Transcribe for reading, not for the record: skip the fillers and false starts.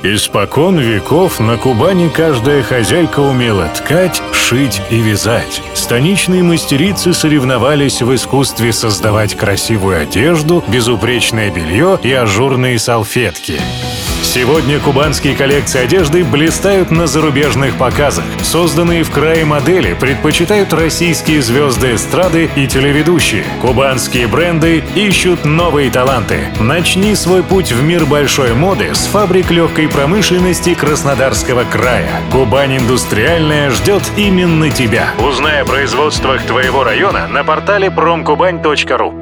Испокон веков на Кубани каждая хозяйка умела ткать, шить и вязать. Станичные мастерицы соревновались в искусстве создавать красивую одежду, безупречное белье и ажурные салфетки. Сегодня кубанские коллекции одежды блистают на зарубежных показах. Созданные в крае модели предпочитают российские звезды эстрады и телеведущие. Кубанские бренды ищут новые таланты. Начни свой путь в мир большой моды с фабрик легкой промышленности Краснодарского края. Кубань Индустриальная ждет именно тебя. Узнай о производствах твоего района на портале promkuban.ru.